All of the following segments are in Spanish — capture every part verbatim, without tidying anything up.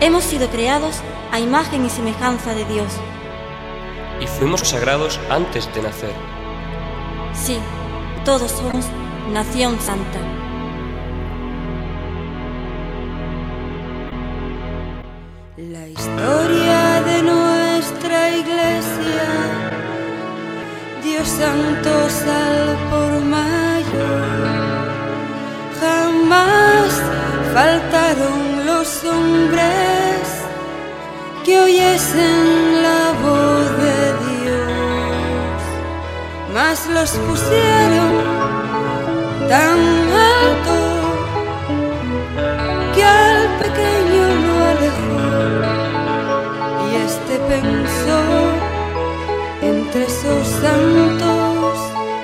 Hemos sido creados a imagen y semejanza de Dios. Y fuimos consagrados antes de nacer. Sí, todos somos nación santa. La historia de nuestra iglesia, Dios santo sal por mayor. Jamás faltaron los hombres que oyesen la voz de Dios, mas los pusieron tan alto que al pequeño lo alejó, y este pensó entre esos santos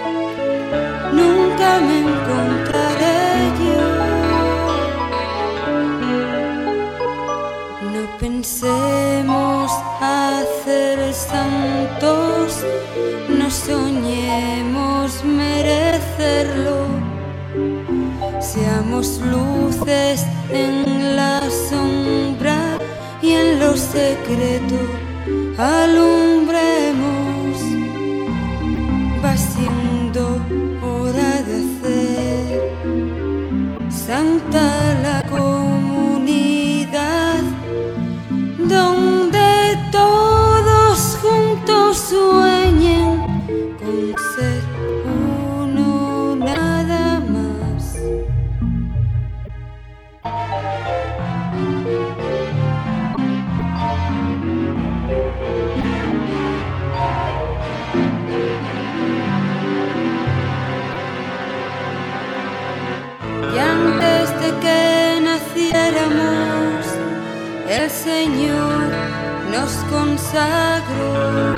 nunca me encontraré yo. No pensemos hacer santos, no soñemos merecerlo. Seamos luces en la sombra y en lo secreto alumbremos. Va siendo hora de hacer santa la comunidad, donde todos juntos sueñen con ser uno nada más. Y antes de que naciéramos, el Señor nos consagró.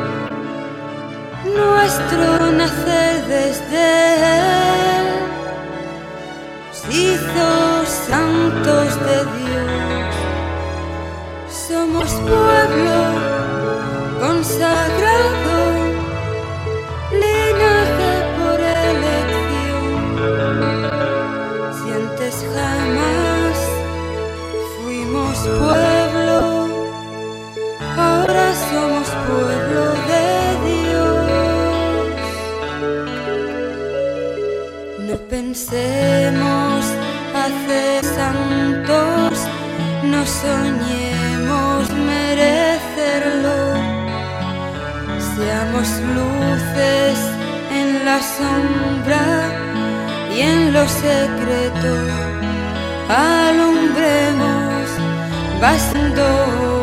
Nuestro nacer desde Él nos hizo santos de Dios. Somos pueblo consagrado, linaje por elección. Si antes jamás fuimos pueblo, ahora somos pueblo de Dios. No pensemos hacer santos, no soñemos merecerlo. Seamos luces en la sombra y en lo secreto alumbremos, bastando